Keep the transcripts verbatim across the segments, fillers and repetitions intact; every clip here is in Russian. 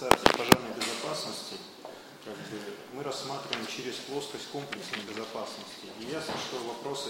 касается пожарной безопасности, как бы, мы рассматриваем через плоскость комплексной безопасности. И ясно, что вопросы,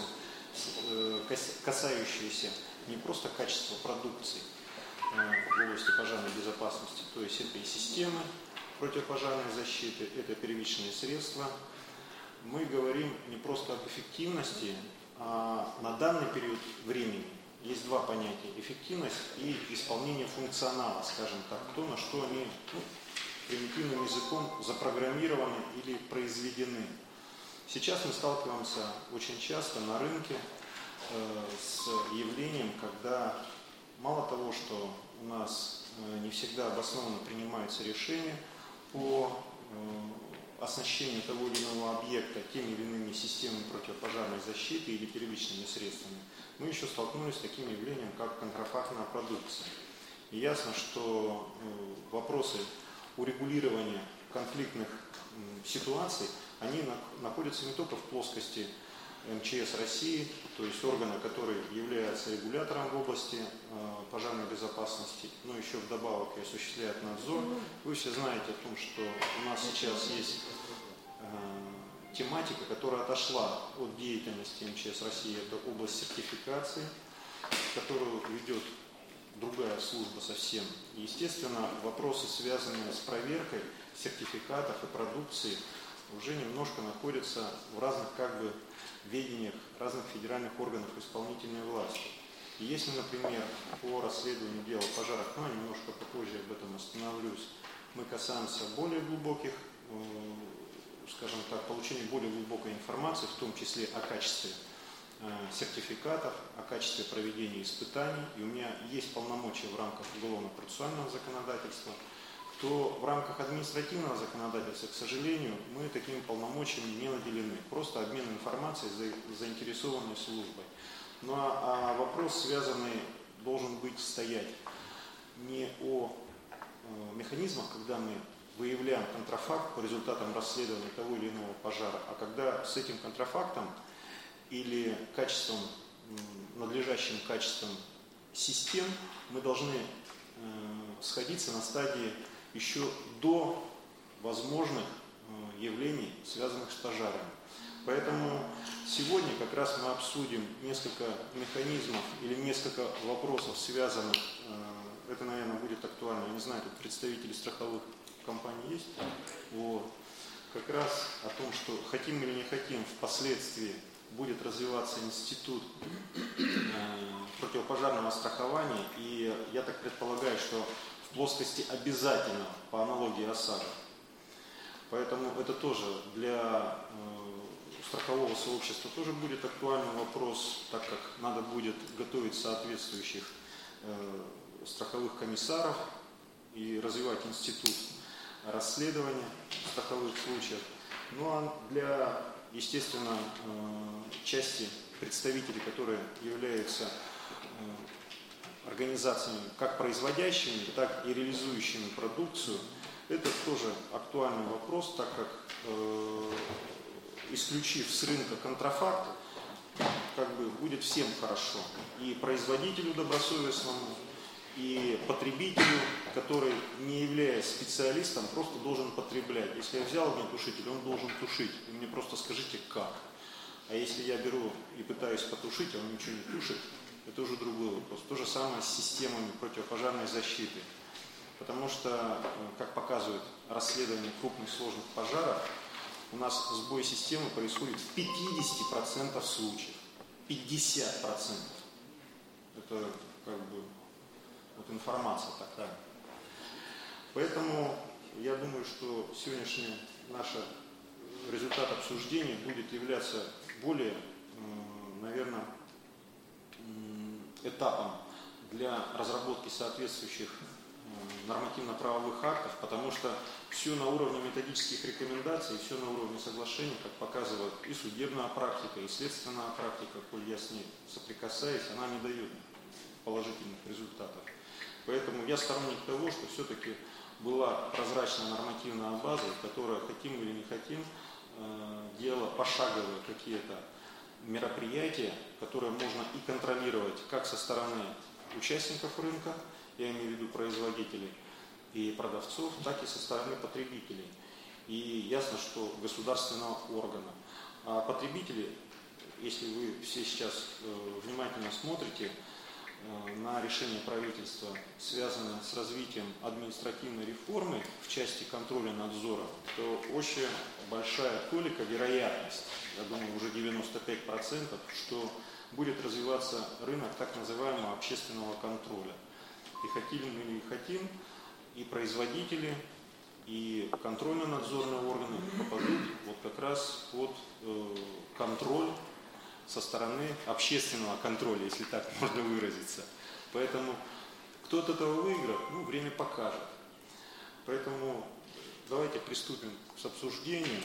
касающиеся не просто качества продукции в области пожарной безопасности, то есть это и системы противопожарной защиты, это первичные средства. Мы говорим не просто об эффективности, а на данный период времени есть два понятия: эффективность и исполнение функционала, скажем так, то, на что они, ну, примитивным языком запрограммированы или произведены. Сейчас мы сталкиваемся очень часто на рынке э, с явлением, когда мало того, что у нас э, не всегда обоснованно принимаются решения по э, оснащению того или иного объекта теми или иными системами противопожарной защиты или первичными средствами, мы еще столкнулись с таким явлением, как контрафактная продукция. И ясно, что э, вопросы урегулирования конфликтных э, ситуаций, они на, находятся не только в плоскости эм че эс России, то есть органа, который является регулятором в области э, пожарной безопасности, но еще вдобавок и осуществляет надзор. Вы все знаете о том, что у нас сейчас есть э, тематика, которая отошла от деятельности эм че эс России, это область сертификации, которую ведет другая служба совсем. И, естественно, вопросы, связанные с проверкой сертификатов и продукции, уже немножко находятся в разных как бы ведениях разных федеральных органов исполнительной власти. И если, например, по расследованию дела о пожарах, ну, немножко попозже об этом остановлюсь, мы касаемся более глубоких, э, скажем так, получения более глубокой информации, в том числе о качестве э, сертификатов, о качестве проведения испытаний, и у меня есть полномочия в рамках уголовно-процессуального законодательства, то в рамках административного законодательства, к сожалению, мы такими полномочиями не наделены. Просто обмен информацией с заинтересованной службой. Ну а, а вопрос, связанный, должен быть стоять не о э, механизмах, когда мы выявляем контрафакт по результатам расследования того или иного пожара, а когда с этим контрафактом или качеством, надлежащим качеством систем мы должны э, сходиться на стадии еще до возможных явлений, связанных с пожарами. Поэтому сегодня как раз мы обсудим несколько механизмов или несколько вопросов, связанных, это, наверное, будет актуально, я не знаю, тут представители страховых компаний есть, вот. Как раз о том, что хотим или не хотим, впоследствии будет развиваться институт противопожарного страхования, и я так предполагаю, что в плоскости обязательно по аналогии ОСАГО. Поэтому это тоже для э, страхового сообщества тоже будет актуальный вопрос, так как надо будет готовить соответствующих э, страховых комиссаров и развивать институт расследования страховых случаев. Ну а для, естественно, э, части представителей, которые являются э, организациями, как производящими, так и реализующими продукцию, это тоже актуальный вопрос, так как, э, исключив с рынка контрафакт, как бы будет всем хорошо. И производителю добросовестному, и потребителю, который, не являясь специалистом, просто должен потреблять. Если я взял огнетушитель, он должен тушить. Вы мне просто скажите, как. А если я беру и пытаюсь потушить, а он ничего не тушит, это уже другой вопрос. То же самое с системами противопожарной защиты. Потому что, как показывает расследование крупных сложных пожаров, у нас сбой системы происходит в пятидесяти процентах случаев. пятьдесят процентов. Это как бы вот информация такая. Поэтому я думаю, что сегодняшний наш результат обсуждения будет являться более, наверное, этапом для разработки соответствующих нормативно-правовых актов, потому что все на уровне методических рекомендаций, все на уровне соглашений, как показывает и судебная практика, и следственная практика, коль я с ней соприкасаюсь, она не дает положительных результатов. Поэтому я сторонник того, что все-таки была прозрачная нормативная база, которая, хотим или не хотим, делала пошаговые какие-то мероприятия, которые можно и контролировать как со стороны участников рынка, я имею в виду производителей, и продавцов, так и со стороны потребителей. И ясно, что государственного органа. А потребители, если вы все сейчас внимательно смотрите на решение правительства, связанное с развитием административной реформы в части контроля надзора, то очень большая толика, вероятность, я думаю, уже девяносто пять процентов, что будет развиваться рынок так называемого общественного контроля. И хотим мы или не хотим, и производители, и контрольно-надзорные органы попадут вот как раз под э, контроль со стороны общественного контроля, если так можно выразиться. Поэтому кто от этого выиграет, ну, время покажет. Поэтому давайте приступим к обсуждению.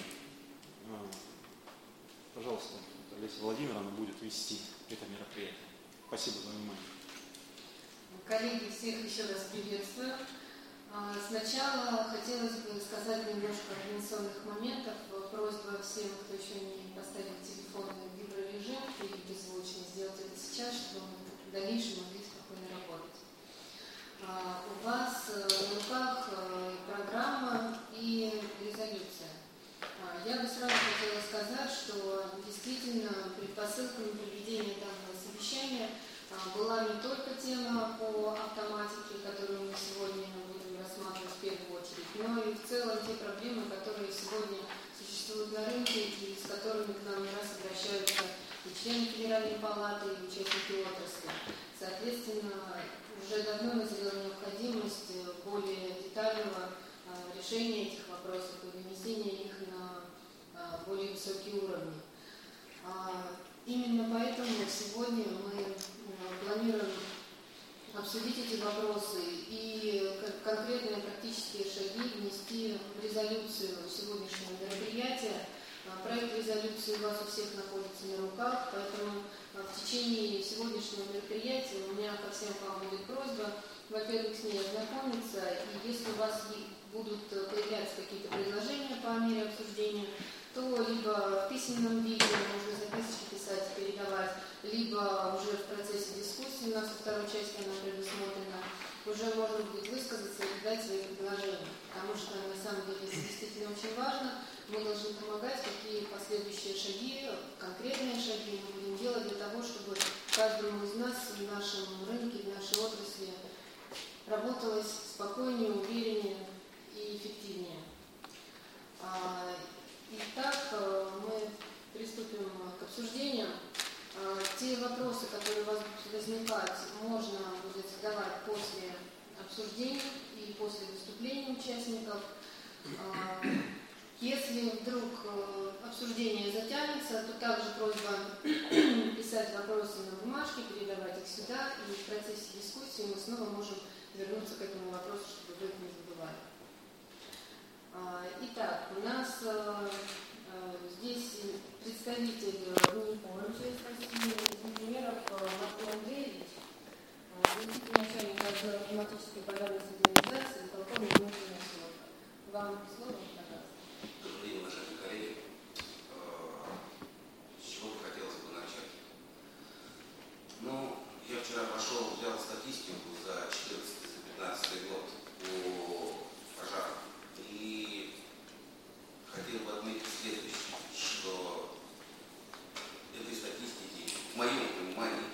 Пожалуйста, Олеся Владимировна будет вести это мероприятие. Спасибо за внимание. Коллеги, всех еще раз приветствую. Сначала хотелось бы сказать немножко организационных моментов. Просьба всем, кто еще не поставил телефон в виброрежим или беззвучно, сделать это сейчас, чтобы мы в дальнейшем могли спокойно работать. У вас на руках программа и резолюция. Я бы сразу хотела сказать, что действительно предпосылками проведения данного совещания была не только тема по автоматике, которую мы сегодня будем рассматривать в первую очередь, но и в целом те проблемы, которые сегодня существуют на рынке и с которыми к нам не раз обращаются и члены Федеральной палаты, и участники отрасли. Соответственно, уже давно назрела необходимость более детального решения этих вопросов и вынесения их на более высокие уровни. Именно поэтому сегодня мы планируем обсудить эти вопросы и конкретные практические шаги внести в резолюцию сегодняшнего мероприятия. Проект резолюции у вас у всех находится на руках, поэтому в течение сегодняшнего мероприятия у меня ко всем вам будет просьба, во-первых, с ней ознакомиться, и если у вас будут появляться какие-то предложения по мере обсуждения, то либо в письменном виде можно записочки писать, передавать, либо уже в процессе дискуссии, у нас во второй части она предусмотрена, уже можно будет высказаться и дать свои предложения. Потому что на самом деле это действительно очень важно. Мы должны помогать, какие последующие шаги, конкретные шаги мы будем делать для того, чтобы каждому из нас в нашем рынке, в нашей отрасли работалось спокойнее, увереннее и эффективнее. Итак, мы приступим к обсуждению. Те вопросы, которые у вас будут возникать, можно будет задавать после обсуждения и после выступления участников. Если вдруг обсуждение затянется, то также просьба писать вопросы на бумажке, передавать их сюда, и в процессе дискуссии мы снова можем вернуться к этому вопросу, чтобы вы их не забывали. Итак, у нас здесь представитель УНИПО, инженеров Матвей Андреевич, заместитель начальника отдела автоматической пожарной сигнализации, полковник внутренних служб. Вам слово, пожалуйста. Добрый день, уважаемые коллеги. С чего бы хотелось бы начать? Ну, я вчера пошел, взял статистику за четырнадцатый-пятнадцатый год по пожарам. И хотел бы отметить следующее, что этой статистики, в моем понимании,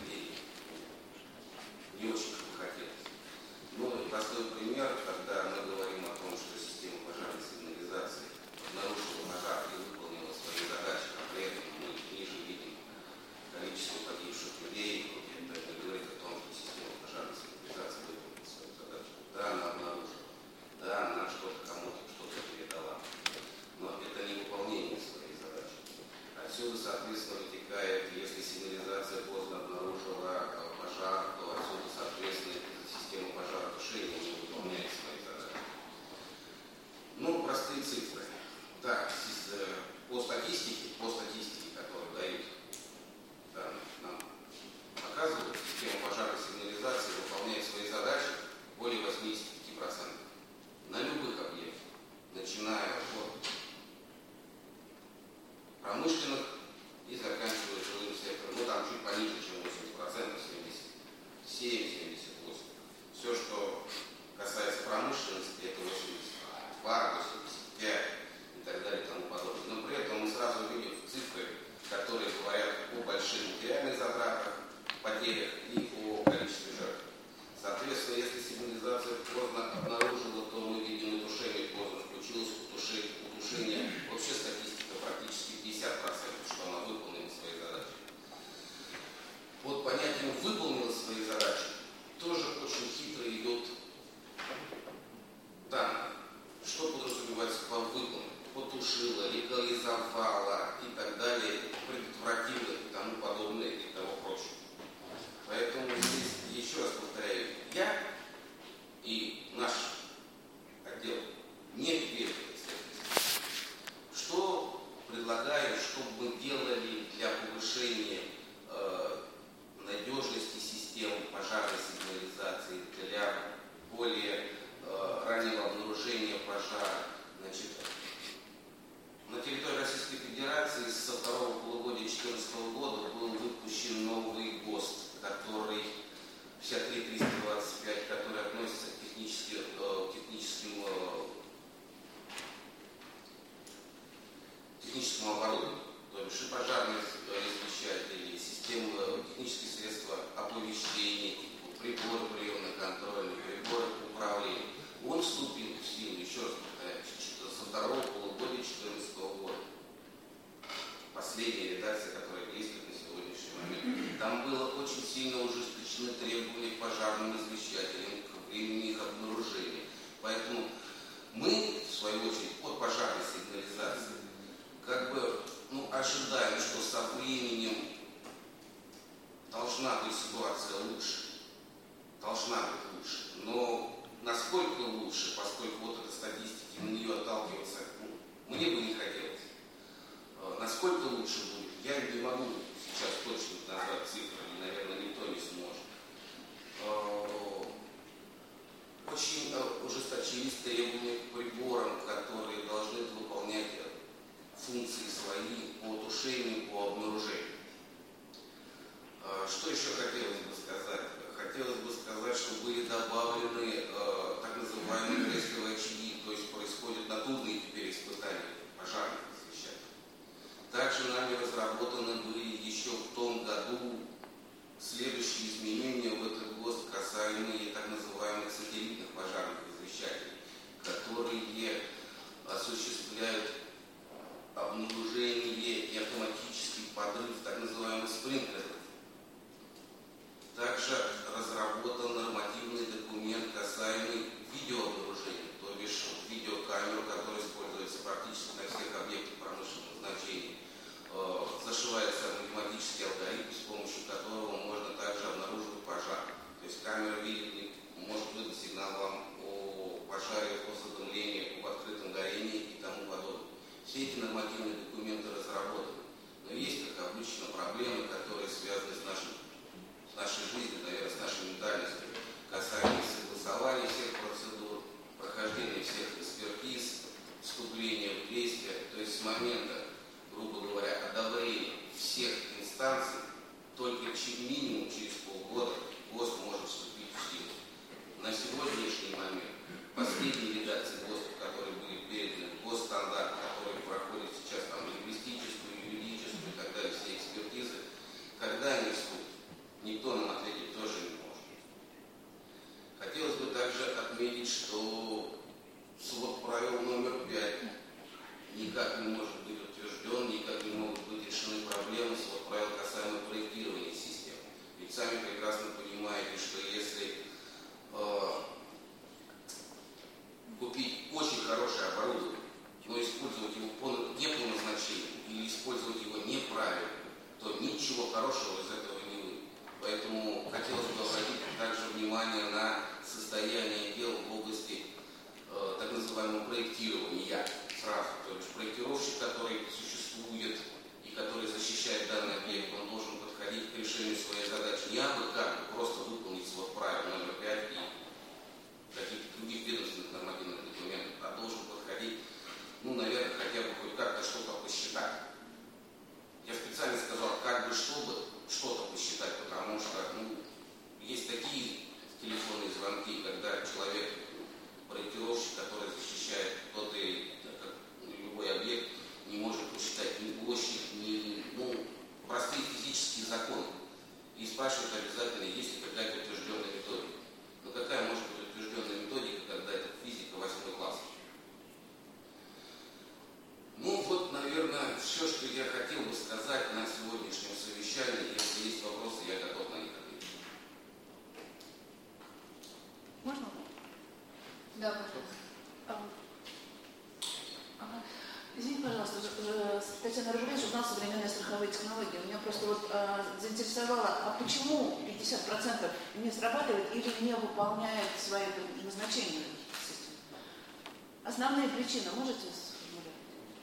не очень бы хотелось. Но простой пример, когда мы говорим о том, что система пожарной сигнализации нарушила пожар и выполнила свои задачи, а при этом мы ниже видим количество погибших людей, это говорит о том, что система пожарной сигнализации выполнила свою задачу. Да, она обнаружила, да, она что-то кому-то что-то передала, но это не выполнение своей задачи. Отсюда, соответственно, вытекает, если сигнализация поздно обнаружила пожар, то отсюда, соответственно, система пожаротушения не выполняет свои задачи. Ну, простые цифры. Так, по статистике, по статистике, которую дают, да, нам показывают, система пожарной сигнализации выполняет свои задачи более восьмидесяти пяти процентов. На любых объектах, начиная от промышленных и заканчивая жилым сектором. Ну, там чуть пониже, чем восемьдесят процентов, семьдесят семь — семьдесят восемь процентов. Все, что касается промышленности, должна быть лучше. Но насколько лучше, поскольку вот эта статистика, на нее отталкиваться, ну, мне бы не хотелось. Насколько лучше будет, я не могу сейчас точно назвать цифры, и, наверное, никто не сможет. Очень ужесточились требования к приборам, которые должны выполнять функции свои по тушению, по обнаружению. Что еще хотелось бы сказать? Хотелось бы сказать, что были добавлены э, так называемые тестовые очаги, то есть происходят натурные теперь испытания пожарных освещателей. Также нами разработаны были еще в том году следующие изменения в этот ГОСТ, касаемые так называемых сателлитных пожарных освещателей, которые осуществляют обнаружение и автоматический подрыв так называемых спринклеров. Также разработан нормативный документ, касаемый видеообнаружения, то бишь видеокамеру, которая используется практически на всех объектах промышленного значения. Зашивается математический алгоритм, с помощью которого можно также обнаруживать пожар. То есть камера видит, может выдать сигнал вам о пожаре, о задымлении, об открытом горении и тому подобное. Все эти нормативные документы разработаны. Но есть, как обычно, проблемы, которые связаны с нашим с нашей жизнью, наверное, с нашей ментальностью, касаемо согласования всех процедур, прохождения всех экспертиз, вступления в действие, то есть с момента, грубо говоря, одобрения всех инстанций, только минимум через полгода ГОСТ может вступить в силу. На сегодняшний момент последние редакции ГОСТа, которые были переданы, госстандарт, который проходит сейчас там лингвистическую, юридическую и так далее, все экспертизы, когда они вступят, никто нам ответить тоже не может. Хотелось бы также отметить, что свод правил номер пять никак не может быть утвержден, никак не могут быть решены проблемы свод правил касаемо проектирования систем. Ведь сами прекрасно понимаете, что если э, купить очень хорошее оборудование, но использовать его по, не по назначению или использовать его неправильно, то ничего хорошего из этого не выйдет. Поэтому хотелось бы обратить также внимание на состояние дел в области э, так называемого проектирования сразу. То есть проектировщик, который существует и который защищает данный объект, он должен подходить к решению своей задачи не абы как просто выполнить свод правил номер пять и каких-то других ведомственных нормативных документов, а должен подходить, ну, наверное, хотя бы хоть как-то что-то посчитать. Я специально сказал, как бы чтобы что-то посчитать, потому что ну, есть такие телефонные звонки, когда человек, проектировщик, который защищает тот или любой объект, не может посчитать ни площадь, ни ну, простые физические законы. И спрашивает обязательно, есть ли какая-то утвержденная методика. Но какая может быть утвержденная методика, когда это физика восьмой класс? Ну вот, наверное, все, что я хотел бы сказать на сегодняшнем совещании. Если есть вопросы, я готов на них ответить. Можно? Да, пожалуйста. Ага. Извините, пожалуйста, Татьяна Рублей, журнал «Современные страховые технологии». Меня просто вот а, заинтересовало, а почему пятьдесят процентов не срабатывает или не выполняет свои назначения? Основные причины можете сформулировать?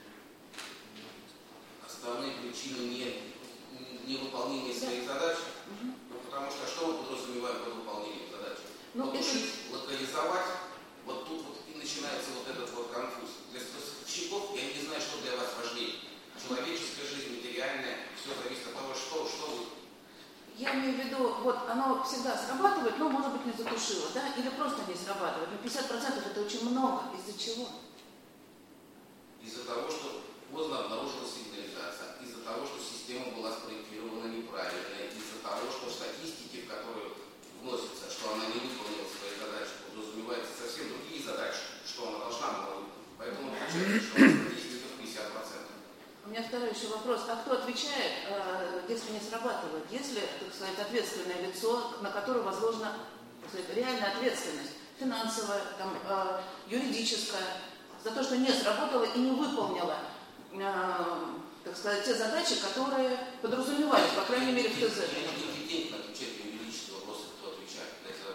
Основные причины не, не выполнения да. своих задач, угу. ну, потому что что мы подразумеваем под выполнением задач? Ну, Утушить, это... локализовать, вот тут вот и начинается вот этот вот конфуз. Для страховщиков я не знаю, что для вас важнее. Человеческая жизнь, материальная, все зависит от того, что, что вы. Я имею в виду, вот оно всегда срабатывает, но, может быть, не затушило, да, или просто не срабатывает. Но пятьдесят процентов это очень много. Из-за чего? Из-за того, что поздно обнаружилась сигнализация, из-за того, что система была спроектирована неправильно, из-за того, что в статистике, в которую вносится, что она не выполнила свои задачи, подразумевается совсем другие задачи, что она должна была выполнить. Поэтому получается, что статистика в пятьдесят процентов. У меня второй еще вопрос. А кто отвечает, если не срабатывает? Если, так сказать, ответственное лицо, на которое возложена, так сказать, реальная ответственность, финансовая, там, юридическая, за то, что не сработала и не выполнила, так сказать, те задачи, которые подразумевались, по крайней мере, в ТЗ. Я не компетентен отвечать на юридические вопросы, кто отвечает. Это,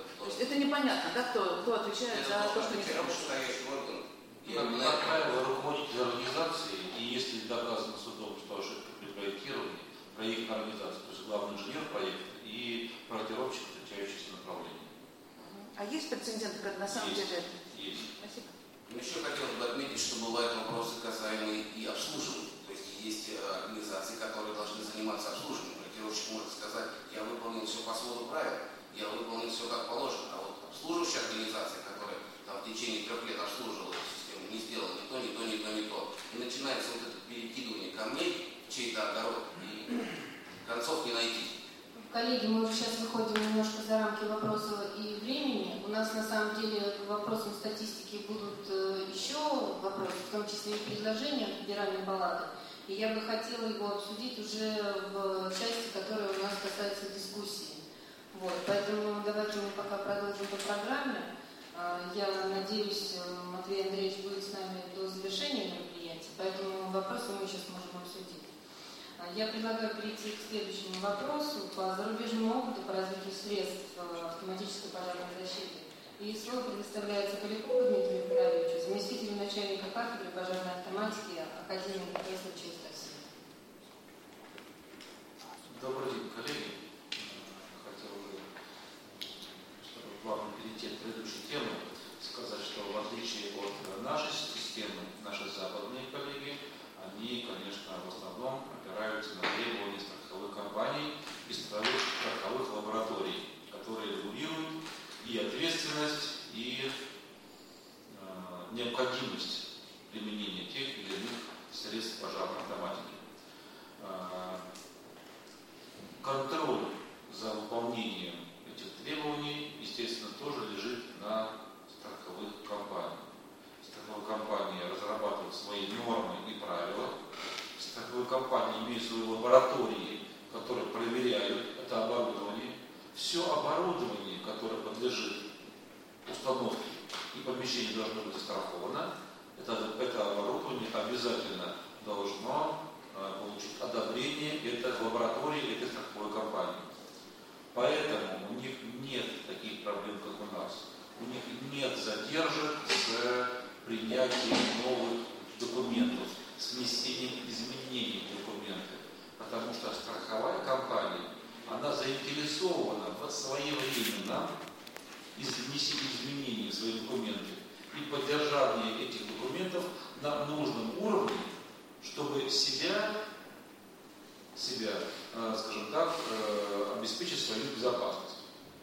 это непонятно, да, кто, кто отвечает за то, что не сработало. Как правило, руководитель организации, и если доказано судом, что ошибка при проектировании, проектная организация, то есть главный инженер проекта и проектировщик, отвечающийся направлением. А есть прецеденты, как на самом есть, деле? Есть. Спасибо. Ну, еще хотелось бы отметить, что бывают вопросы, касаемые и обслуживания. То есть есть организации, которые должны заниматься обслуживанием. Проектировщик может сказать, я выполнил все по своду правил, я выполнил все как положено, а вот обслуживающая организация, которая там в течение трех лет обслуживала эту систему, не сделала ни то, ни то, ни то, ни то. И начинается вот это перекидывание камней в чей-то огород, и концов не найти. Коллеги, мы сейчас выходим немножко за рамки вопроса и времени. У нас на самом деле к вопросам статистики будут еще вопросы, в том числе и предложения Федеральной палаты. И я бы хотела его обсудить уже в части, которая у нас касается дискуссии. Вот, поэтому давайте мы пока продолжим по программе. Я надеюсь, Матвей Андреевич будет с нами до завершения мероприятия, поэтому вопросы мы сейчас можем обсудить. Я предлагаю перейти к следующему вопросу по зарубежному опыту по развитию средств автоматической пожарной защиты. И слово предоставляется Полякову Дмитрию Петровичу, заместителю начальника кафедры пожарной автоматики Академии профессора ЧС. Добрый день, коллеги. Хотел бы, чтобы плавно перейти к предыдущей теме, сказать, что в отличие от нашей системы, наши западные коллеги, они, конечно, в основном опираются на требования страховых компаний и страховых лабораторий, которые регулируют и ответственность, и э, необходимость применения тех или иных средств пожарной автоматики. Э, контроль за выполнением этих требований, естественно, тоже лежит на страховых компаниях. Страховые компании разрабатывают свои нормы и правила. Страховые компании имеют свои лаборатории, которые проверяют это оборудование. Все оборудование, которое подлежит установке и помещение должно быть застраховано, это, это оборудование обязательно должно э, получить одобрение этой лаборатории, этой страховой компании. Поэтому у них нет таких проблем, как у нас. У них нет задержек с принятием новых документов, с внесением изменений в документы. Потому что страховая компания, она заинтересована в своевременном внесении изменений в свои документы и поддержании этих документов на нужном уровне, чтобы себя, себя скажем так, обеспечить свою безопасность.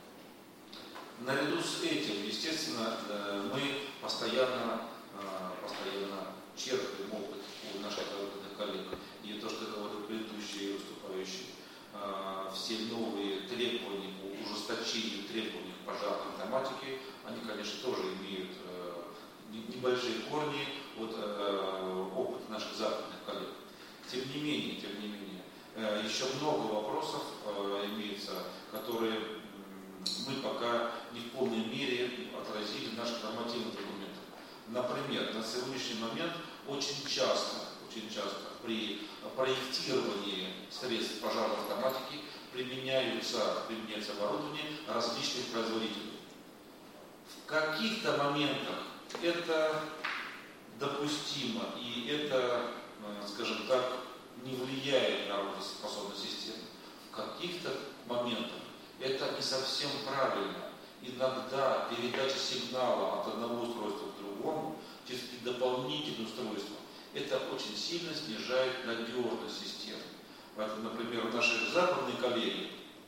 Наряду с этим, естественно, мы постоянно, постоянно черпаем опыт у наших коллег, и то, что говорил предыдущий выступающий, все новые требования по ужесточению требований к пожарной автоматике, они, конечно, тоже имеют небольшие корни от опыта наших западных коллег. Тем не менее, тем не менее, еще много вопросов имеется, которые мы пока не в полной мере отразили в наших нормативных документах. Например, на сегодняшний момент очень часто, очень часто при проектировании средств пожарной автоматики применяются, применяется оборудование различных производителей. В каких-то моментах это допустимо, и это, скажем так, не влияет на работоспособность системы. В каких-то моментах это не совсем правильно. Иногда передача сигнала от одного устройства к другому через дополнительное устройство, это очень сильно снижает надежность системы. Поэтому, например, наши западные коллеги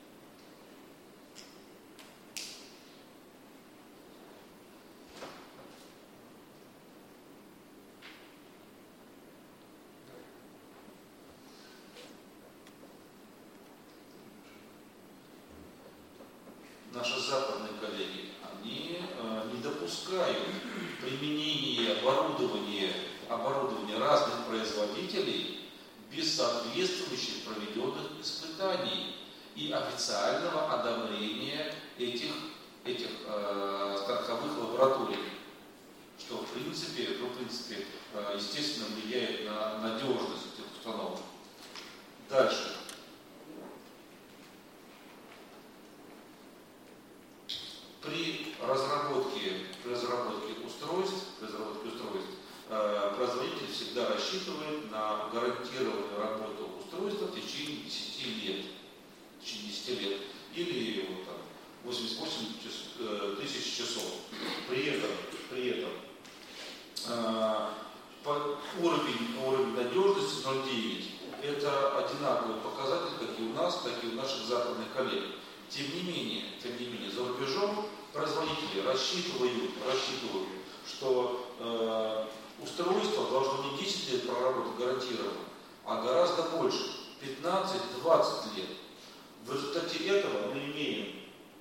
Наши западные коллеги, они э, не допускают применения оборудования, оборудования разных производителей без соответствующих проведенных испытаний и официального одобрения этих, этих э, страховых лабораторий, что в принципе, что, в принципе э, естественно влияет на надежность этих установок. Дальше. При разработке, при разработке устройств, при разработке устройств э, производитель всегда рассчитывает на гарантированную работу устройства в течение десяти лет. В течение десяти лет. Или вот, там, восемьдесят восемь тысяч часов. При этом, при этом э, уровень, уровень надежности ноль целых девять десятых это одинаковый показатель, как и у нас, так и у наших западных коллег. Тем не менее, тем не менее, за рубежом производители рассчитывают, рассчитывают, что э, устройство должно не десять лет проработать гарантированно, а гораздо больше, пятнадцать-двадцать лет. В результате этого мы имеем,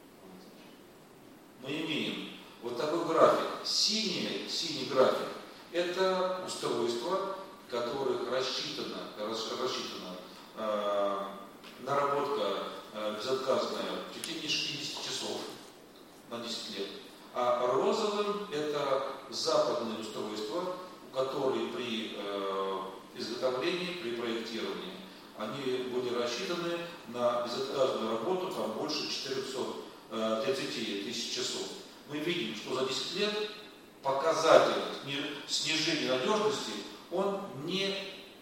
мы имеем вот такой график. Синий, синий график – это устройство, которых рассчитана, рассчитана э, наработка э, безотказная в течение шестидесяти часов на десять лет. А розовым это западные устройства, которые при э, изготовлении, при проектировании, они были рассчитаны на безотказную работу там больше четырехсот тридцати тысяч часов. Мы видим, что за десять лет показатель снижения надежности он не,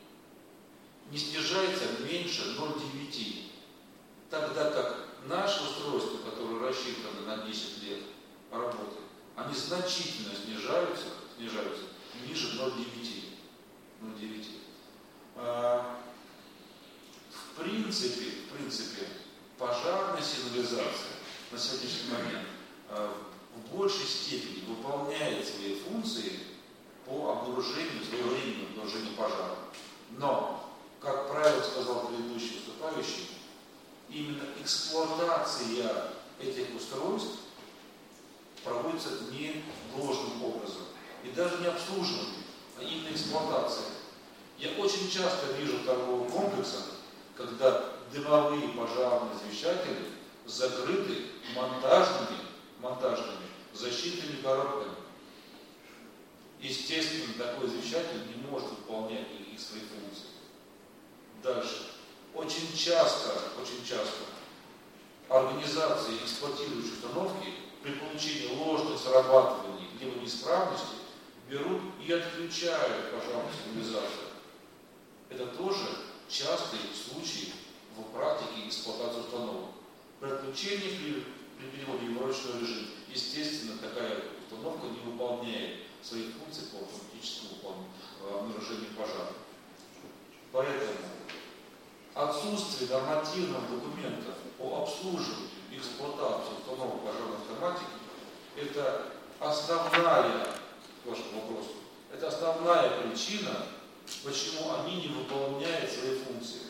не снижается меньше ноль целых девять десятых. Тогда как наши устройства, которые рассчитаны на десять лет работы, они значительно снижаются, снижаются ниже ноль целых девять десятых. А, в принципе, в принципе, пожарная сигнализация на сегодняшний момент а, в большей степени выполняет свои функции по обнаружению, своевременному обнаружению пожара. Но, как правильно сказал предыдущий выступающий, именно эксплуатация этих устройств проводится не должным образом. И даже не обслуживание, а именно эксплуатация. Я очень часто вижу в торговых комплексах, когда дымовые пожарные извещатели закрыты монтажными, монтажными защитными коробками. Естественно, такой извещатель не может выполнять их свои функции. Дальше. Очень часто, очень часто организации, эксплуатирующие установки, при получении ложных срабатываний либо неисправности, берут и отключают пожарную сигнализацию. Это тоже частый случай в практике эксплуатации установок. При отключении, при, при переводе в ручной режим, естественно, такая установка не выполняет своих функций по автоматическому обнаружению пожара. Поэтому отсутствие нормативных документов по обслуживанию и эксплуатации установок пожарной автоматики – это основная, к вашему вопросу, это основная причина, почему они не выполняют свои функции.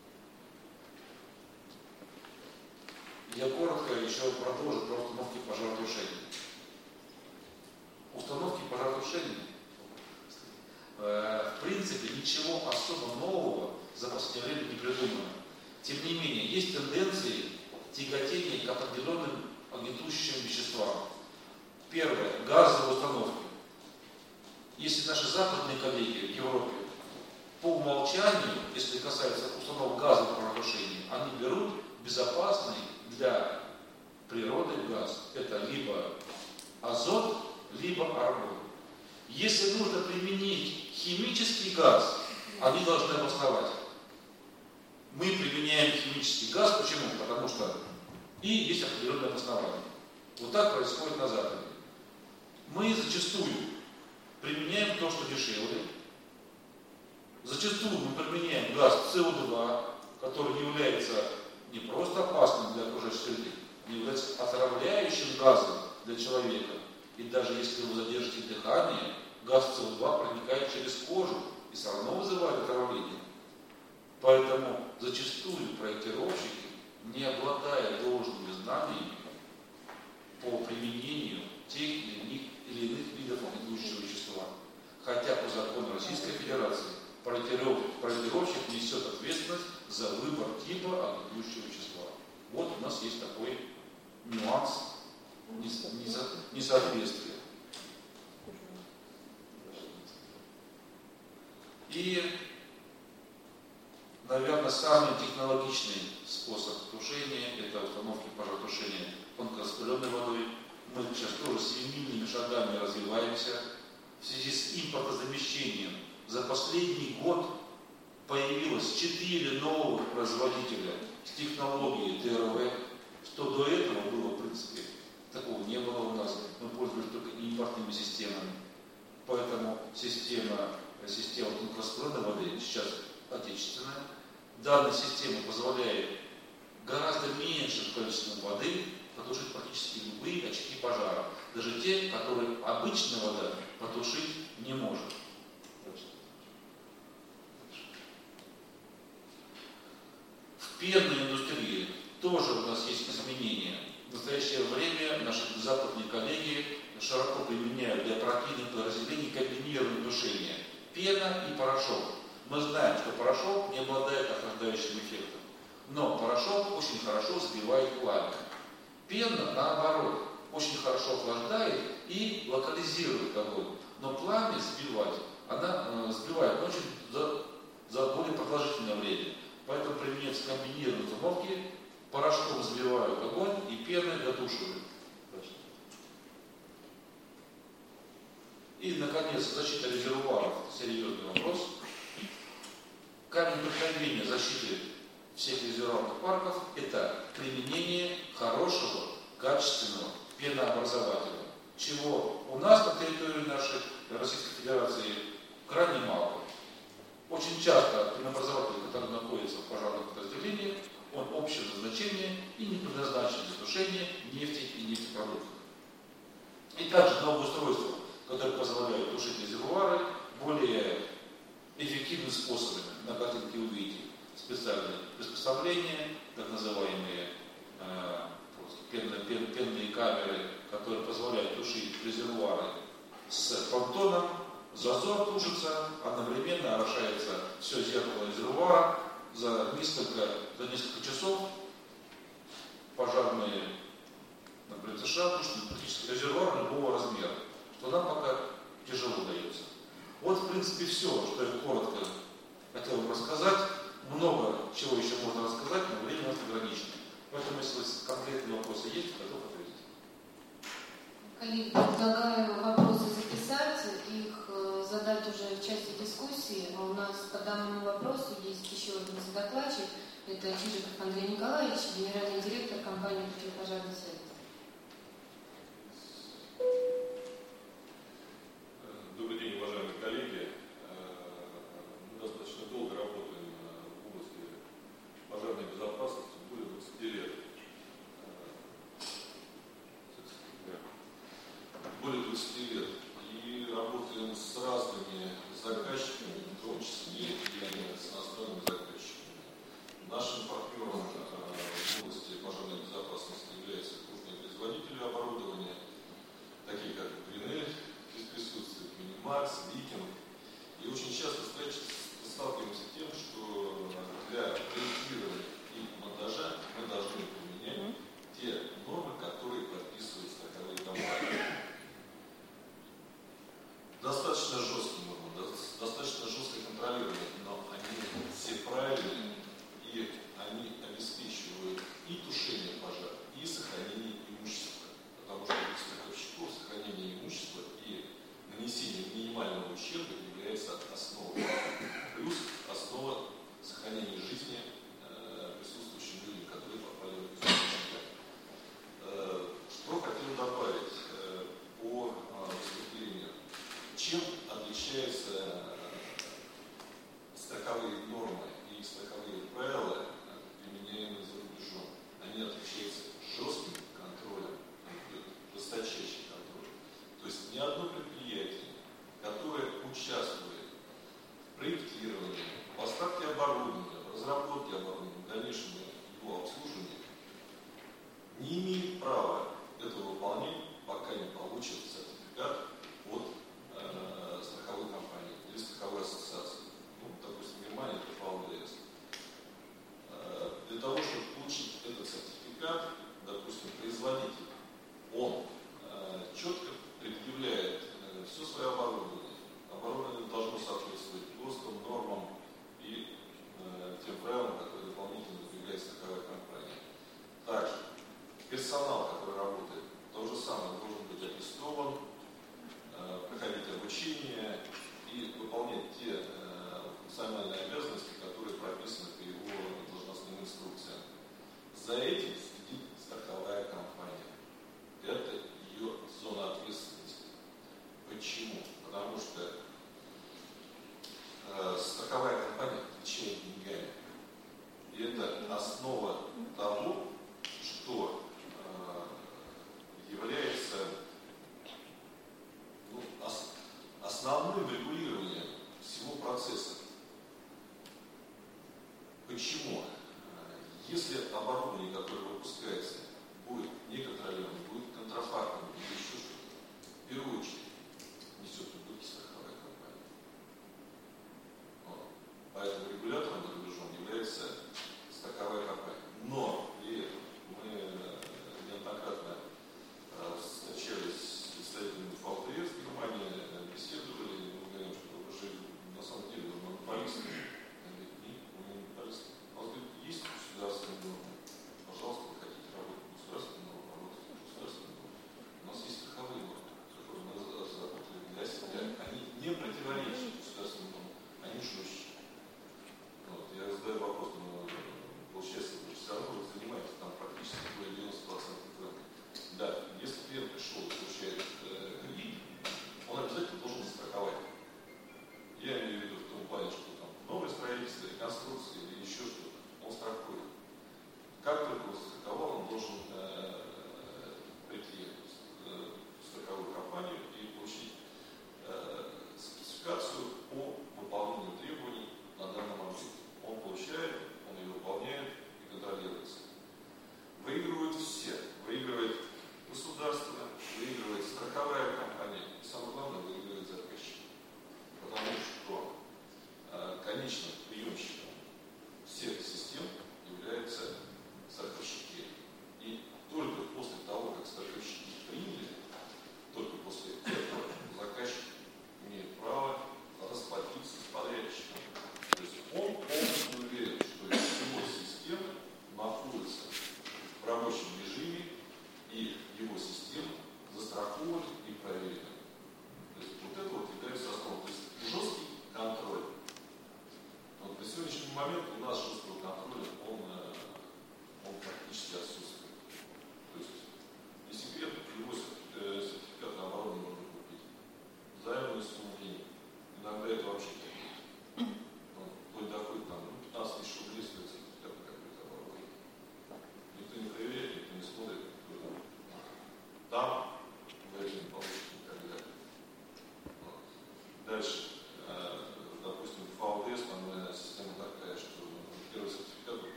Я коротко еще продолжу про установки пожаротушения. Установки пожаротушения, э, в принципе, ничего особо нового за последнее время не придумано. Тем не менее, есть тенденции тяготения к определенным огнетушащим веществам. Первое. Газовые установки. Если наши западные коллеги в Европе по умолчанию, если касается установок газовых пожаротушений, они берут безопасный для природы газ. Это либо азот, либо аргон. Если нужно применить химический газ, они должны обосновать. Мы применяем химический газ, почему? Потому что и есть определенное обоснование. Вот так происходит на Западе. Мы зачастую применяем то, что дешевле. Зачастую мы применяем газ С О два, который не является не просто опасным для окружающей среды, не является отравляющим газом для человека. И даже если вы задержите дыхание, газ С О два проникает через кожу и все равно вызывает отравление. Поэтому зачастую проектировщики, не обладая должными знаниями по применению тех или иных, или иных видов огнетушащего вещества, хотя по закону Российской Федерации проектировщик несет ответственность за выбор типа огнетушащего вещества. Вот у нас есть такой нюанс несоответствия. И, наверное, самый технологичный способ тушения – это установки пожаротушения тонкораспыленной водой. Мы сейчас последний год появилось четыре новых производителя с технологией Т Р В, что до этого было, в принципе, такого не было у нас. Мы пользовались только импортными системами. Поэтому система, система тонкоструйной воды сейчас отечественная. Данная система позволяет гораздо меньшим количеством воды потушить практически любые очаги пожара. Даже те, которые обычная вода потушить не может. В пенной индустрии тоже у нас есть изменения. В настоящее время наши западные коллеги широко применяют для опрокинутых разделений комбинированное тушение. Пена и порошок. Мы знаем, что порошок не обладает охлаждающим эффектом. Но порошок очень хорошо сбивает пламя. Пена, наоборот, очень хорошо охлаждает и локализирует огонь. Но пламя сбивать, она э, сбивает очень за, за более продолжительное время. Поэтому применяются комбинированные установки, порошком сбивают огонь и пеной дотушивают. И, наконец, защита резервуаров – серьезный вопрос. Камень преткновения защиты всех резервуарных парков – это применение хорошего, качественного пенообразователя, чего у нас на территории нашей Российской Федерации крайне мало. Очень часто пенообразователь, который находится в пожарных подразделениях, он общего назначения и не предназначен для тушения нефти и нефтепродуктов. И также новые устройства, которые позволяют тушить резервуары более эффективными способами. На картинке вы видите специальные приспособления, так называемые э, пенные, пен, пенные камеры, которые позволяют тушить резервуары с понтоном. Зазор тушится, одновременно орошается все зеркало резервуара. За несколько, за несколько часов пожарные, например, США тушат практически резервуар любого размера, что нам пока тяжело дается. Вот, в принципе, все, что я коротко хотел вам рассказать. Много чего еще можно рассказать, но время у нас ограничено. Поэтому, если конкретные вопросы есть, готов ответить. Коллеги, предлагаю вопросы записать, их задать уже в части дискуссии. У нас по данному вопросу есть еще один докладчик. Это Чижиков Андрей Николаевич, генеральный директор компании «Противопожарный сервис». Добрый день, уважаемые коллеги. Мы достаточно долго работаем в области пожарной безопасности, более двадцати лет. Более двадцати лет. И работаем с разными заказчиками, в том числе и с иностранными заказчиками. Нашим партнером в области пожарной безопасности являются крупные производители оборудования, такие как Гринель, здесь присутствует Минимакс, Викинг. И очень часто сталкиваемся с тем, что для проектирования и монтажа мы должны применять те нормы, которые прописывают страховые компании. Достаточно жесткие нормы, достаточно жестко контролируемые, но они все правильные, и они обеспечивают и тушение пожара, и сохранение имущества. Потому что для страховщиков сохранение имущества и нанесение минимального ущерба является основой. Плюс основа сохранения жизни э, присутствующим людям, которые попали в эту ситуацию. Э, что хотел добавить э, по э, выступлению. Чем отличаются страховые нормы и страховые правила, применяемые за рубежом? Они отличаются жестким контролем, жесточайшим контролем. То есть ни одно предприятие, которое участвует в проектировании, в поставке оборудования, в разработке оборудования, в дальнейшем его обслуживании, не имеет права этого выполнять, пока не получит сертификат от э, страховой компании или страховой ассоциации. Ну, допустим, Германия это ФАУ-ДС. Э, для того, чтобы получить этот сертификат, допустим, производитель, он э, четко предъявляет э,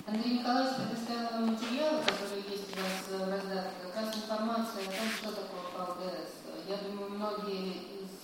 Андрей Николаевич,